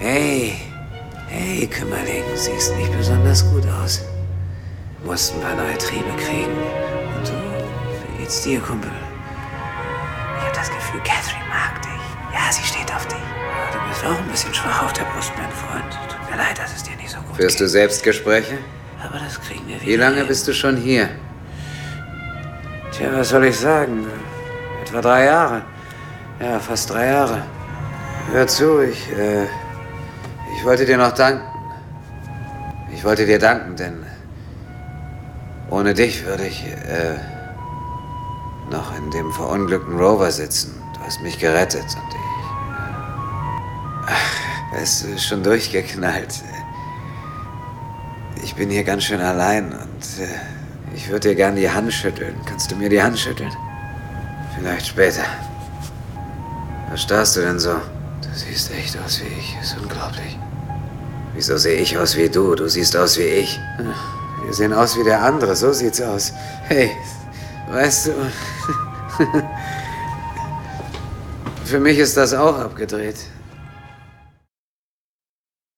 Hey, Kümmerling, siehst nicht besonders gut aus. Musst ein paar neue Triebe kriegen. Und du, wie geht's dir, Kumpel? Ich hab das Gefühl, Catherine mag dich. Ja, sie steht auf dich. Du bist auch ein bisschen schwach auf der Brust, mein Freund. Tut mir leid, dass es dir nicht so gut geht. Führst du Selbstgespräche? Aber das kriegen wir wieder. Wie lange bist du schon hier? Tja, was soll ich sagen? Etwa 3 Jahre. Ja, fast 3 Jahre. Hör zu, ich wollte dir noch danken. Ich wollte dir danken, denn ohne dich würde ich noch in dem verunglückten Rover sitzen. Du hast mich gerettet und es ist schon durchgeknallt. Ich bin hier ganz schön allein und ich würde dir gern die Hand schütteln. Kannst du mir die Hand schütteln? Vielleicht später. Was starrst du denn so? Du siehst echt aus wie ich. Ist unglaublich. Wieso sehe ich aus wie du? Du siehst aus wie ich. Wir sehen aus wie der andere. So sieht's aus. Hey, weißt du... Für mich ist das auch abgedreht.